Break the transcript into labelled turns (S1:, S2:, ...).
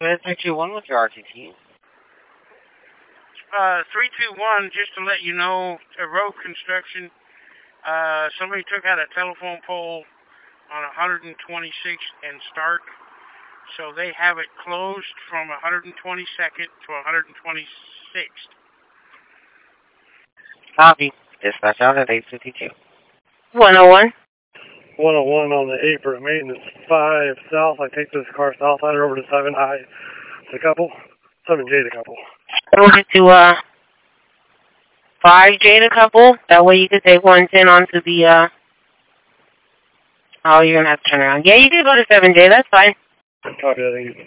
S1: 321 with your RTT.
S2: 321, just to let you know, a road construction. Somebody took out a telephone pole on 126th and Stark, so they have it closed from 122nd to 126th.
S1: Copy. Dispatch out at 852.
S3: 101.
S4: 101 on the 8 for maintenance 5 south. I take this car south, I over to 7I the couple, 7J the couple.
S3: Over to 5J the couple. That way you could take 110 onto the oh, you're gonna have to turn around. Yeah, you can go to 7J, that's fine.
S4: Copy that, thank you.